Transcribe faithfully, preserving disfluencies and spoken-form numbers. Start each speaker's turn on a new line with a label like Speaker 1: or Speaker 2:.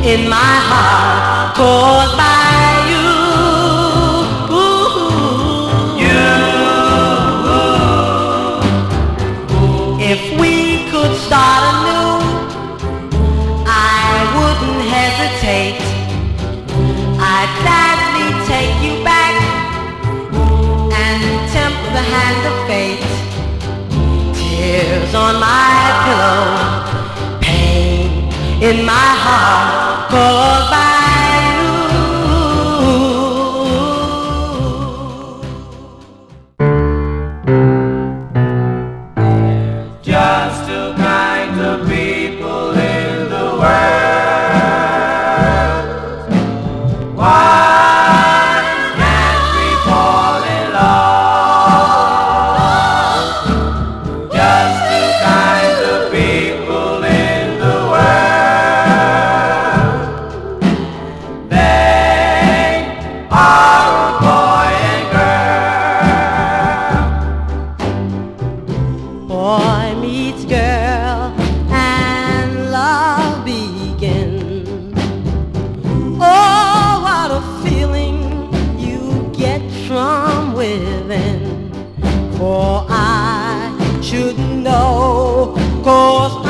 Speaker 1: in my heart caused by you. You. If we could start anew, I wouldn't hesitate. I'd gladly take you back and tempt the hand of fate. Tears on my pillow, pain in my heart caused by
Speaker 2: Just two kinds of people in the world. Why can't we fall in love? Just two kinds of people in the world. They are a boy and girl.
Speaker 1: Boy meets girl and love begins. Oh, what a feeling you get from within. For I should know, 'cause